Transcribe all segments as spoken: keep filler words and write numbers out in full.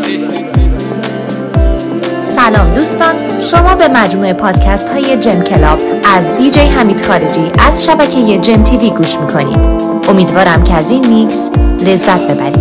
سلام دوستان، شما به مجموعه پادکست های جم کلاب از دیجی حمید خارجی از شبکه جم تیوی گوش میکنید. امیدوارم که از این میکس لذت ببرید.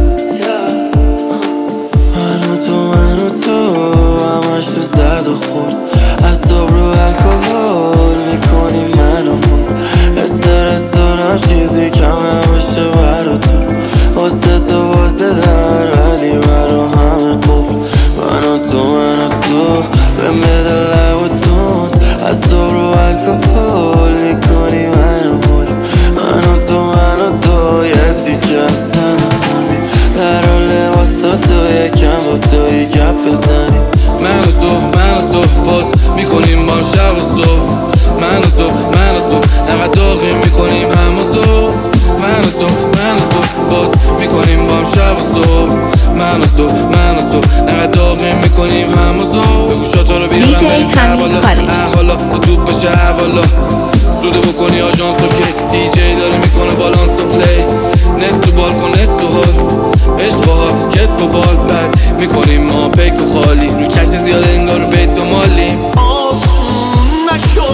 من و تو من و تو همش تو زد و خورد، از صبح رو الکل میکنی منو مون، استرس دارم چیزی کم نباشه برا تو، واسه تو واسه در ولی برا همه قفل. من و تو من و تو به مدل لب و تون، از صبح رو الکل میکنی منو مون، من و تو من و تو یه دیگه از تنهایی، در و لباسا تو یکم با تو یک گپ بزنی. من و تو من و تو باز میکنیم با شب و صبح، من و تو من و تو انقدر داغی میکنیم هم و تو، من و تو من و تو باز میکنیم با شب و صبح، من و تو من و تو انقدر داغی میکنیم هم و تو. بگو شاتا رو بیارم بریم کربالا، احوالا تو توپ بشه احوالا، زوده بکنی آژانس تو که دیجی داره میکنه بالانس تو پلی، نست تو بالکن نست تو هال، عشق و حال کتف و بال بد میکنیم ما پیک و خالی، روی کشت زیاده انگار رو بیت و مالیم. آسون نشو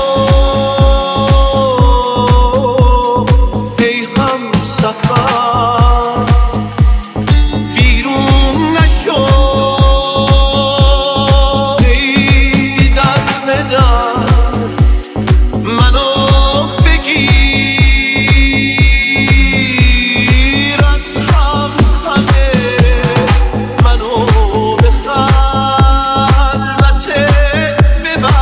ای هم سفر، ویرون نشو ای در بدر، منو بگیر از هم همه، منو به خلوت ببر،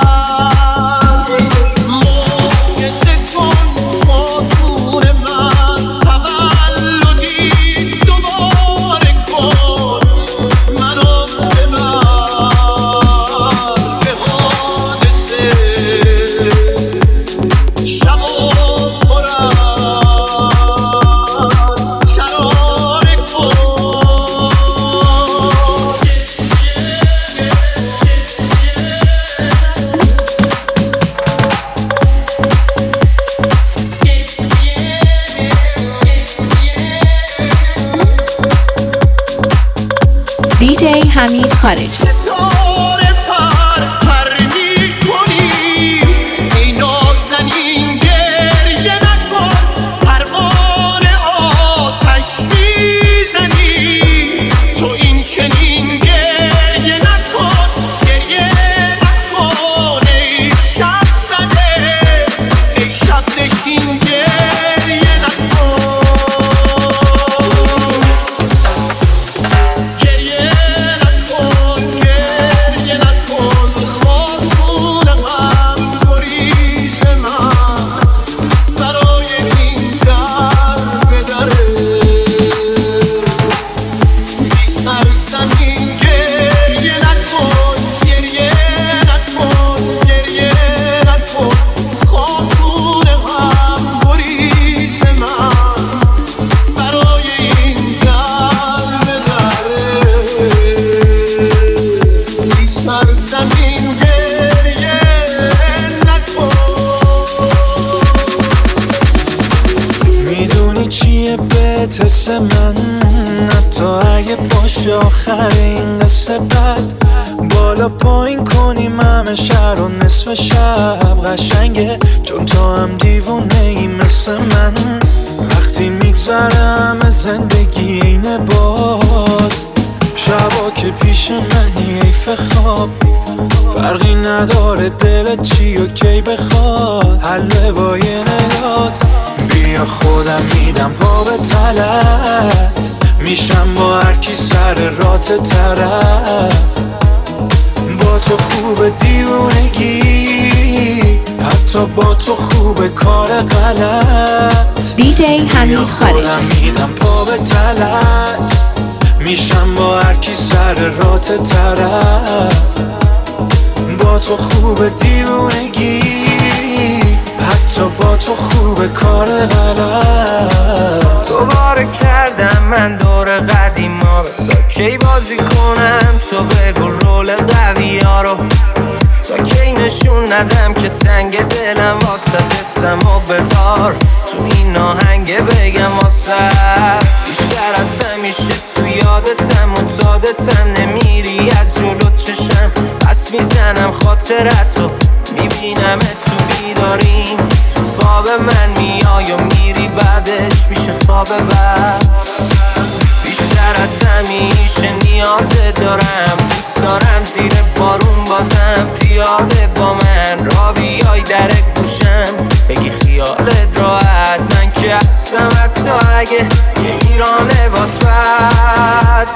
معجزه کن خاطور من، تولدی دوباره کن، منو ببر به حادثه، شب و پر از شراره کن. دیجی حمید خارجی. ستاره پر پر می‌کنی ای نازنین، گریه نکن، پروانه آتش میزنی تو، این چنین گریه نکن، گریه نکن ای شب زده، ای شب نشین گریه نکن، گریه نکن گریه نکن، خاطون غم گریز من برای این در بدره، بی سر زمین گریه نکن، گریه نکن گریه نکن، خاطون غم گریز من برای این در بدره، بی سر زمین گریه نکن. میدونی چیه بهت حس من، حتی اگه باشه آخر این قصه بد، بالا پایین کنیم همه شهر و نصف شب قشنگه، چون تو هم دیوونه ای مثل من، وقتی میگذره همه زندگی اینه باز، شبا که پیش منی حیف خواب، فرقی نداره دلت چی و کی بخواد، حله با یه نگات، بیا خودم میدم پا به تلت، میشم با هر کی سر رات طرف، با تو خوب دیوونگی، حتی با تو خوب کار غلط. دیجی حمید خارجی. خودم میدم پا به تلت، میشم با هر کی سر رات طرف، با تو خوب دیوونگی، حتی با تو خوب کار غلط. دوباره کردم من دور قدیما رو، تا کی بازی کنم تو بگو رول قوی ها رو، تا کی نشون ندم که تنگ دلم واسه دستم و بذار تو این آهنگ بگم واسه بیشتر از همیشه تو یادتم و دادتم خاطرتو میبینم تو بیداریم، تو خواب من میای و میری بعدش میشه خواب بعد. بیشتر از همیشه نیازه دارم، دوست دارم زیر بارون بازم پیاده با من را بیای در گوشم بگی خیالت راحت، من که هستم حتی اگه یه ایرانه بات بد.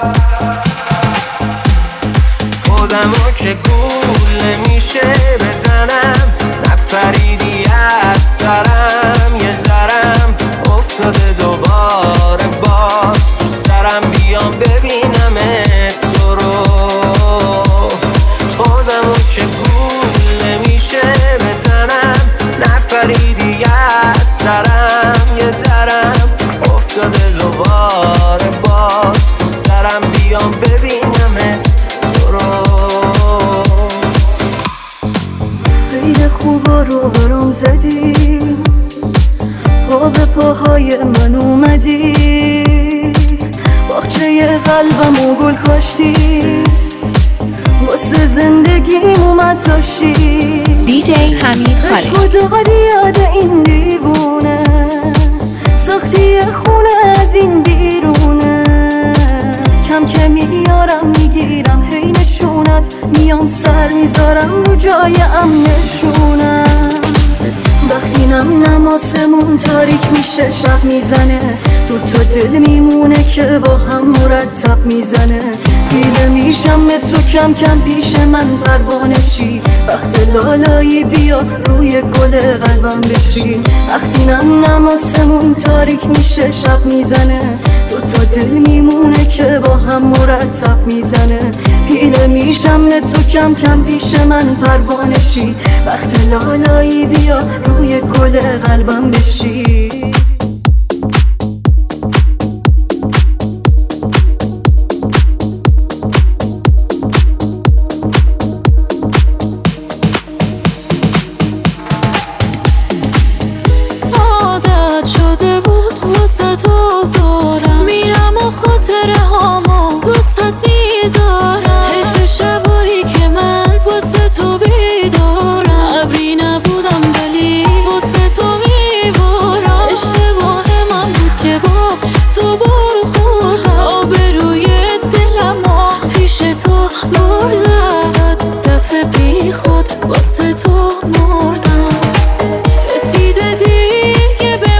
خودمو که گول نمیشه بزنم، نپریدی از سرم یه ذرم افتاده دوباره باز تو سرم، بیام ببینم تو رو. خودمو که گول نمیشه بزنم، نپریدی از سرم یه ذرم افتاده دوباره باز تو سرم، بیام ببینم تو رو. خیلی خوبا رو برام زدی، پا به پاهای من اومدی، باغچه قلبمو گل کاشتی، واسه زندگیم اومد داشتی. دیجی حمید خالجی. عشق و یاد این دیوونه، سختی خونه از این بیرونه، کم کم میارم میگیرم هی نشونت، میام سر میذارم رو جای امنشونم. وقتی نم نماسمون تاریک میشه شب میزنه، دو تا دل میمونه که با هم مرتب میزنه. دیده میشم به تو کم کم پیش من پروانشی، وقت لالایی بیا روی گل قلبم بشی. وقتی نم نماسمون تاریک میشه شب میزنه، دو تا دل میمونه که با هم مرتب میزنه. پیله میشم به تو کم کم پیش من پروانشی، وقت لالایی بیا روی گل قلبم بشی. عادت شده بود واسه تو زارم، میرم و خاطره هامو واسه میذارم. حیف شبایی که من واسه تو بیدارم، ابری نبودم ولی واسه تو میبارم. اشتباه من بود که با تو بارو خوردم، آبروی دلمو پیش تو بردم، صد دفعه بی خود واسه تو مردم. رسیده دیگه به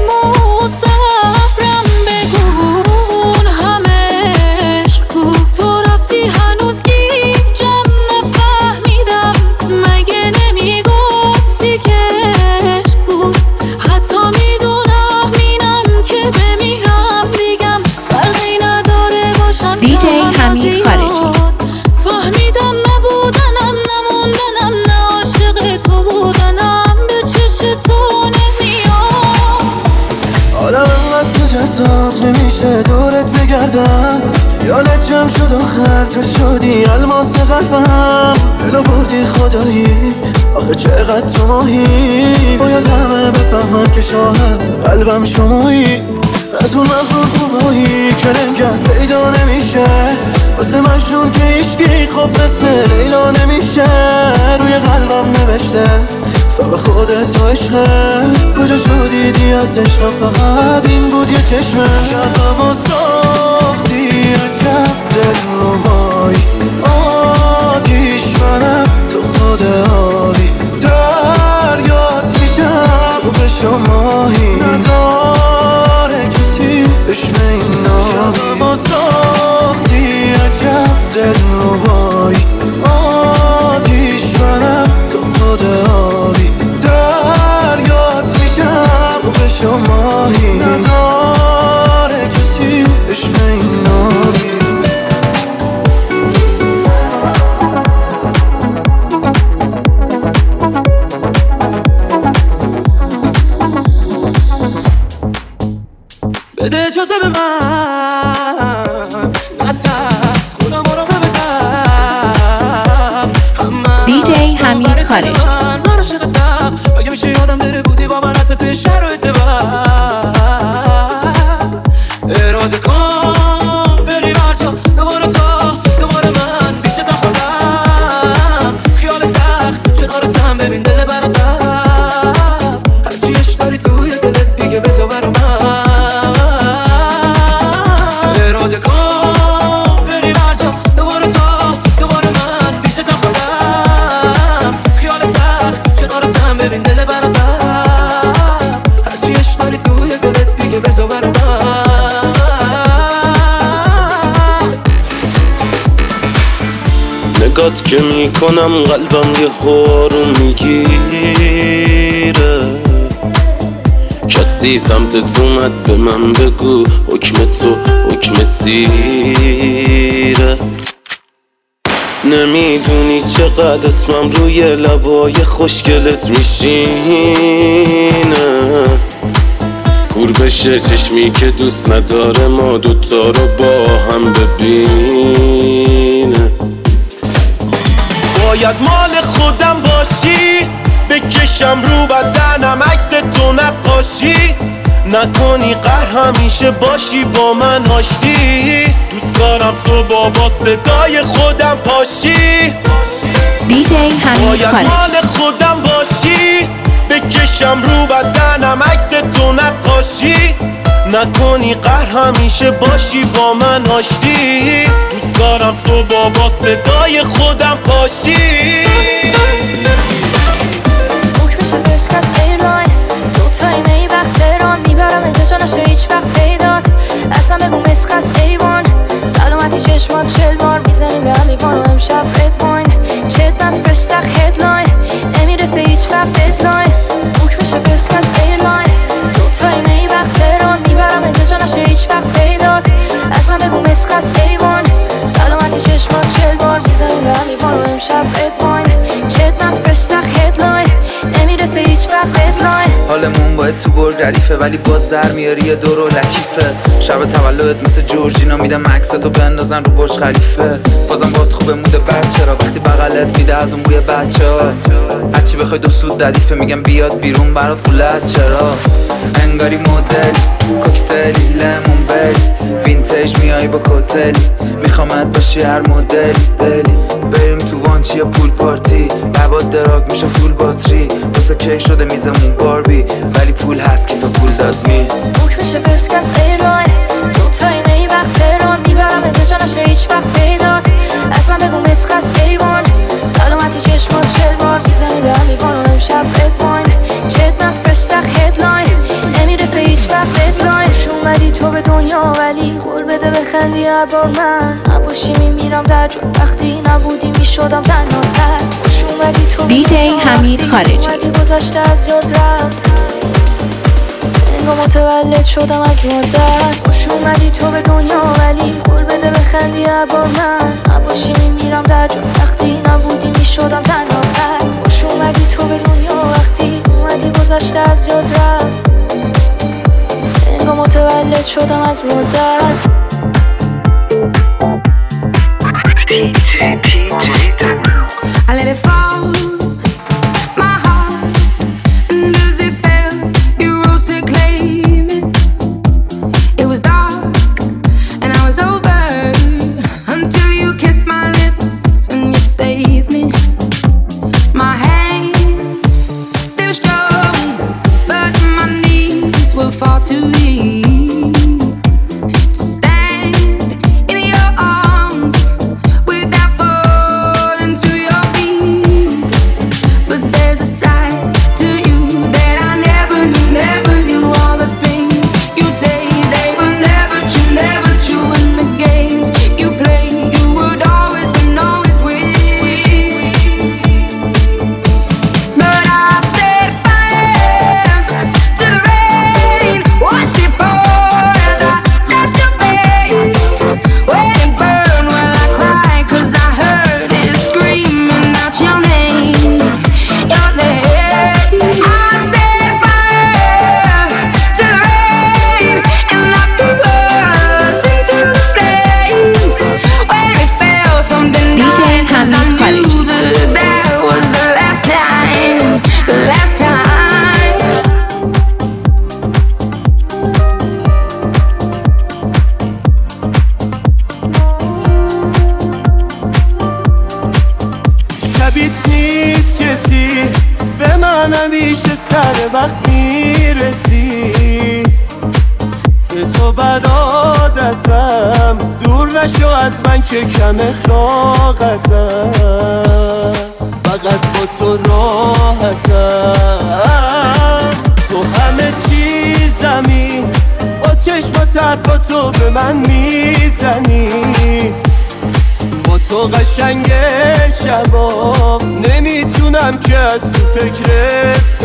مصبرم، بگون همه عشق بود، تو رفتی هنوز گیجم نفهمیدم، مگه نمیگفتی که عشق بود. حتی میدونم اینم که بمیرم دیگم فرقی نداره باشم دیجی حمید خالجی. فهمیدم نبودنم نموندنم نه عاشق تو بودنم به چش تو نمیام. آدم انقدر که جذاب نمیشه دورت بگردم، خیالت جمع شد آخر تو شدی الماس قلبم. دلو بردی خدایی آخه چقدر تو ماهی، باید همه بفهمن که شاهد قلبم شمایی. از اون مغرور خوبایی که لنگت پیدا نمیشه، واسه مجنون که ایشگی خب مثل لیلا نمیشه. روی قلبم نوشته فقط خودت تو عشقه، کجا شدیدی از عشق فقط این بود یه چشمه. شبم و ساختی عجب دل رو بای، آتیش منم تو خود آبی، دریات میشم تو به شماهی، نداره کسی بشم این نامی. شبم و ساختی عجب دل رو بای، آتیش منم تو خود آبی، دریات میشم تو به شماهی، نداره کسی بشم این نامی. بده اجازه به من نترس، خودم رو ببتم. دیجی حمید خالجی. من عاشقتم، مگه میشه یادم بره بودی با من حتی توی شرایط بد. اراده کن بریم هرجا دوباره تا دوباره من پیش تا خودم، خیال تخت چرا نگات که میکنم قلبم یه هارو میگیره. کسی سمتت اومد به من بگو حکم تو حکم تیره. نمیدونی چقدر اسمم روی لبای خوشگلت میشینه. کور بشه چشمی که دوست نداره ما دوتا رو با هم ببینه. باید مال خودم باشی، بکشم رو بدنم عکس تو نقاشی. نکنی قهر همیشه باشی با من آشتی. دوست دارم صبح با صدای خودم پاشی. دیجی حمید باید خارجی. مال خودم باشی، بکشم رو بدنم عکس تو نقاشی. نکنی قهر همیشه باشی با من آشتی. دوست دارم صبح با صدای خودم پاشی. حکمش فرسک از ایرلاین، دوتایی می وقت تهران. میبرم انتجا نشه هیچ وقت پیدات. اصلا بگو مسک از ایوان، سلامتی چشمات چل بار میزنیم به هم لیوان. و امشب رد واین چت نز فرش سخ هدلاین، نمیرسه هیچ وقت ددلاین. حکمش فرسک از ایرلاین، دوتایی می وقت تهران. میبرم انتجا نشه هیچ وقت پیدات. اصلا بگو مسک از ایوان، سلامتی چشمات چل بار میزنیم به هم لیوان. و امشب رد واین چت نز فرش سخ هدلاین، نمیرسه هیچ وقت ددلاین. حالمون باید تو گرگ ردیفه ولی باز در میاری یه دور و لکیفه. شب تولدت مثل جورجینا میدم عکستو بندازن رو برج خلیفه. بازم باهات خوبه موده بعد چرا وقتی بغلت میده از اون بوی بچه‌ها. هرچی بخوای دو سود ردیفه میگم بیاد بیرون برات فولت چرا. انگاری مدل کوکتلی لیمون بلی، وینتیج میای با کتل. میخوامت باشی هر مدل دلی. بریم تو وانچی یا پول پارتی، لبات دراگ میشه فول باتری. واسه کی شده میزمون باربی ولی پول هست کیف پول داد می. حکمش فرسک از ایرلاین، دوتایی می وقت تهران. میبرم انتجا نشه هیچ وقت پیدات. اصلا بگو مسک از ایوان، سلامتی چشمات چل بار میزنیم به هم لیوان. و امشب رد واین چت نز فرش سخ هدلاین، نمیرسه هیچ وقت ددلاین. خوش اومدی تو به دنیا ولی قول بده بخندی هر بار من نباشی. میمیرم در جو وقتی نبودی میشدم تنهاتر. خوش اومدی تو دیجی حمید خارجی. اومدی گذشته از یاد رفت، انگار متولد شدم از مادر. خوش اومدی تو به دنیا ولی قول بده بخندی هر بار من نباشی. میمیرم در جو وقتی نبودی میشدم تنهاتر. خوش اومدی تو به دنیا وقتی اومدی گذشته از یاد رفت، انگار متولد شدم از مادر. I let it fall, my heart. Does it feel you rose to claim it? It was dark and I was over until you kissed my lips and you saved me. My hands, they were strong, but my knees were far too weak to stand in your arms without falling to your feet. But there's a side to you that I never knew, never knew. All the things you say, they were never true, never true. In the games you play, you would always win, always win. But I set fire to the rain, watch it pour as I touched your face. When it burned, well I cried 'cause I heard it screaming out your name, your name. I set fire to the rain and knocked the words into the flames. When it fell, something دیجی died 'cause I حمید خارجی. knew that that was the last time, the last time. شبیت نیست کسی به من همیشه سر وقت میرسی. به تو بد عادتم دور نشو از من که کم طاقتم. فقط با تو راحتم، تو همه چیزمی. با چشم و طرفا تو به من میزنی، با تو قشنگه شبام نمیتونم که از تو فکرت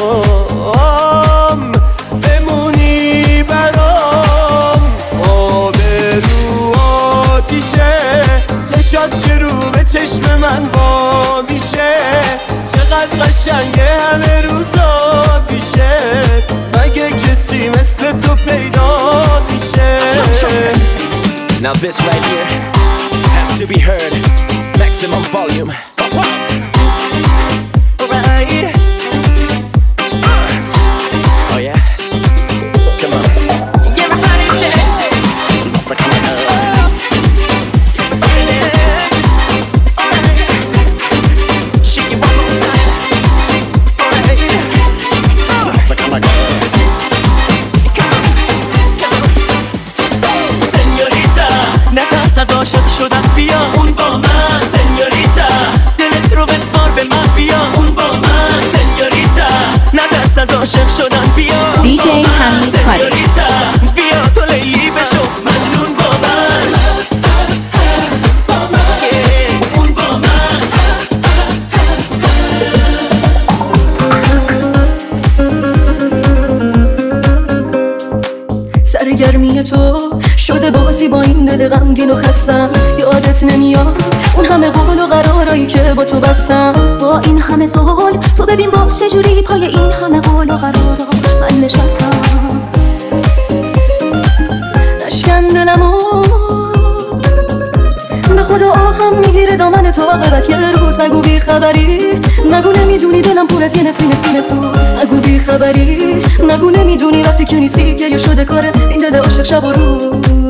درام بمونی برام آب رو آتیشه چشات که رو به چشم من با میشه چقدر قشنگه همه روزا پیشه مگه کسی مثل تو پیدا میشه. Now this right here has to be heard. Maximum volume. That's right. Alright. Uh. Oh yeah. Come on. Everybody dance. So come on up. Everybody dance. Alright. Shake it one more time. Alright. Uh. So come on up. نترس از عاشق شدن بیا اون با من سنیوریتا دلت رو بسپار به من بیا اون با من سنیوریتا نترس از عاشق شدن بیا دی جی حمید خارجی بیا تو لیلی بشو مجنون با من اون با من سرگرمی تو شده بازی با این دل غمگین و خستم یادت نمیاد اون همه قول و قرارایی که با تو بستم با این همه سوال تو ببین باز چجوری پای این همه قول و قرارا من نشستم نشکن دلمو به خدا آهم میگیره دامن تو عاقبت یه روز نگو بی خبری نگو نمیدونی دلم پر از یه نفرین سینه سو نگو بی خبری نگو نمیدونی وقتی که نیستی گریه شده کاره این دل عاشق شب و روز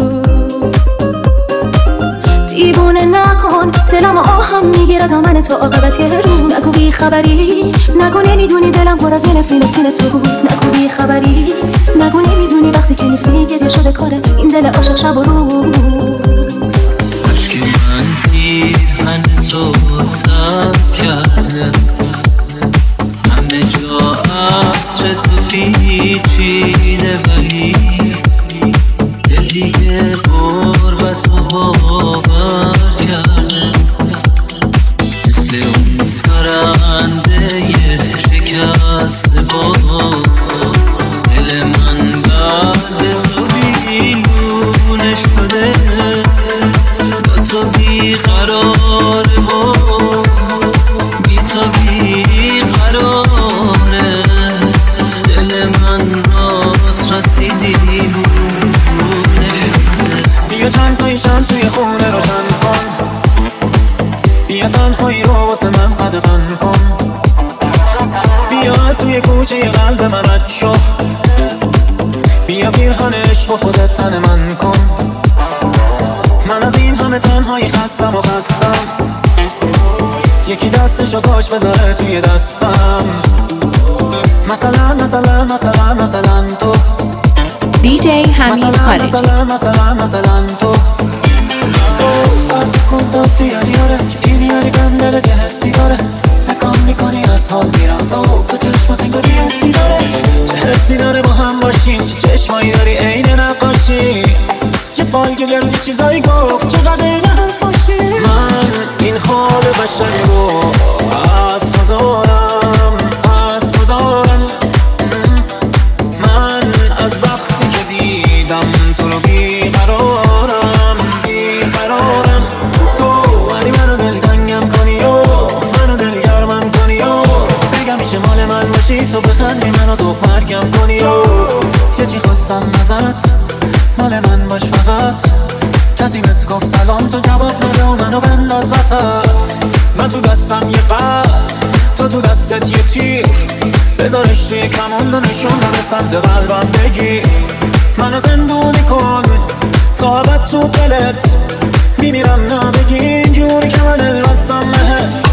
دیوونه نکن دلم آهم میگیره دامن تو عاقبت یه روز نگو بی خبری نگو نمیدونی دلم پر از یه نفرین سینه سو نگو بی خبری نگو نمیدونی وقتی که نیستی گریه شده کاره این دل عاشق شب و روز عشق من پیرهن تو تب کرده همه جا عطر تو پیچیده ولی دل دیگه قربت رو باور کرده مثل اون پرنده شکسته با دل من بعد تو بیلونه شده تو بی قراره و بی تو بی قراره دل من راست رسیدی بونه شده بیا چند تایشم توی خونه روشن کن بیا تنهایی رو واسه من قدغن کن بیا از توی کوچه قلب من رد شو بیا پیرهن عشق و خودت تن من کن من از این همه تنهایی خستم و خستم یکی دستشو کاش بذاره توی دستم مثلا مثلا مثلا مثلا تو دی جی حمید خارجی مثلا مثلا مثلا تو سرد کن تو دیاری آره که این یاری گندره که حسی داره نکام میکنی از حال میرم تو تو چشمات انگاری حسی داره چه حسی داره با هم باشیم چه چشمایی داری عین نقاشی یه بالگل یه چیزایی گفت چقدر این حرفاشی من این حال قشنگو از تو دارم از تو دارم من از وقتی که دیدم تو رو بیقرارم بیقرارم تو ولی منو دلتنگم کنی و منو دلگرمم کنی و بگم میشه مال من باشی تو بخندی منو تو مرگم کنی و یه چی خواستم نظرت مال من باش فقط کسی بهت گفت سلام تو جواب نده و منو بنداز وسط من تو دستم یه قلب تو تو دستت یه تیر بذارش توی کمان و نشون رو به سمت قلبم بگی منو زندونی کن تا ابد تو دلت میمیرم نبگی اینجوری که من البستم مهت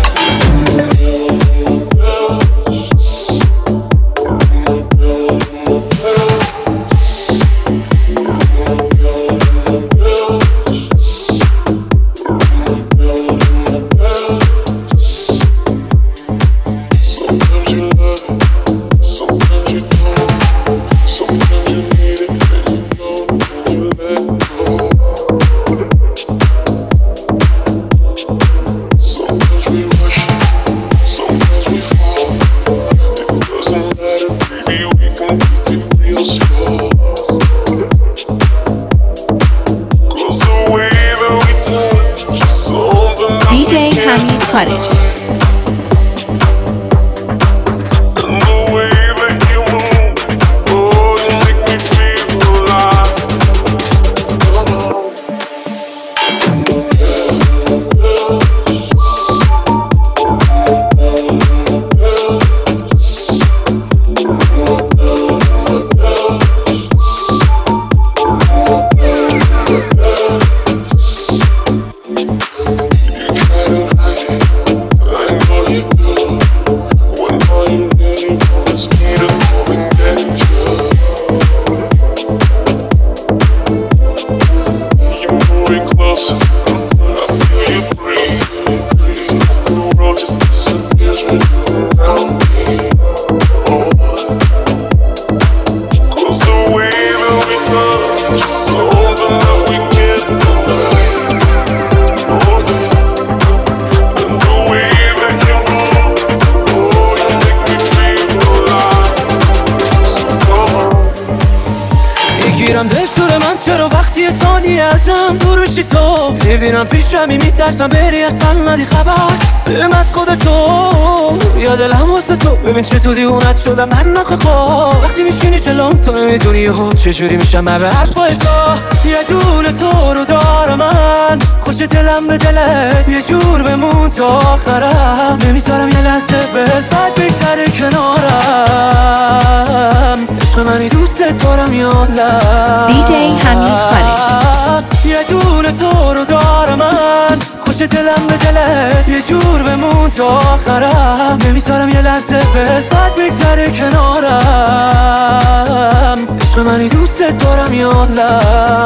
خارجی. چرا وقتی ثانیه ازم دور بشی تو میبینم پیشمی میترسم بری اصلا ندی خبر بهم از خود تو یا دلم واسه تو ببین چه تو دیوونت شدم من نخه خواه وقتی میشینی چلام تو نمیدونی ها چجوری میشم من به حرفای تو یه دونه تو رو دارم من خوش دلم به دلت یه جور بمون تا آخرم نمیذارم یه لحظه بهت بد بگذره کنارم عشق منی دوست دارم یا نه دی جی حمید خارجی. یه دونه تو رو دارم من خوش دلم به دلت یه جور بمون تا آخرم نمیذارم یه لحظه بهت بد بگذره کنارم عشق منی دوست دارم یا نه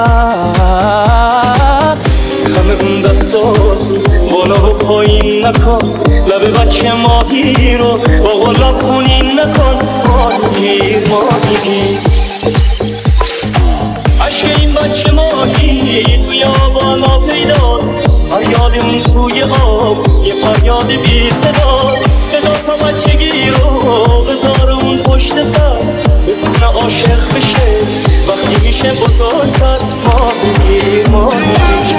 همه اون دستاتو بالا و پایین نکن لب بچه ماهی رو با غلاب خونین نکن ماهی ماهی عشق این بچه ماهی توی آبانا پیداست فریاد اون توی آب یه فریاد بی صداست بذار تا بچگی رو بذار اون پشت سر بتونه عاشق بشه وقتی میشه بزرگتر ماهی ماهی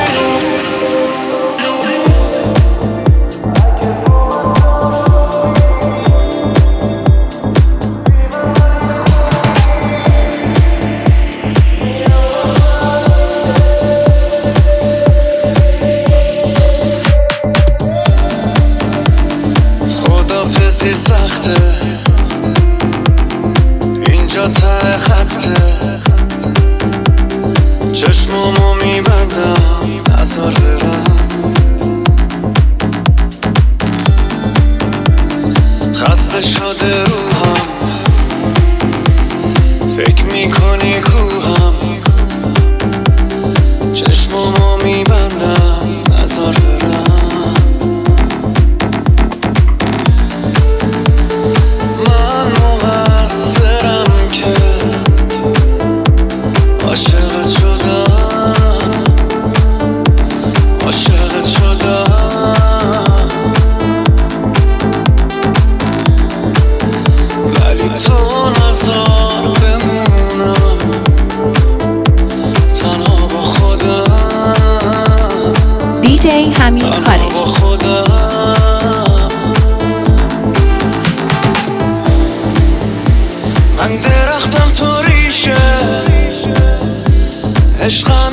دی جی حمید خارجی. من درختم تو ریشه عشقم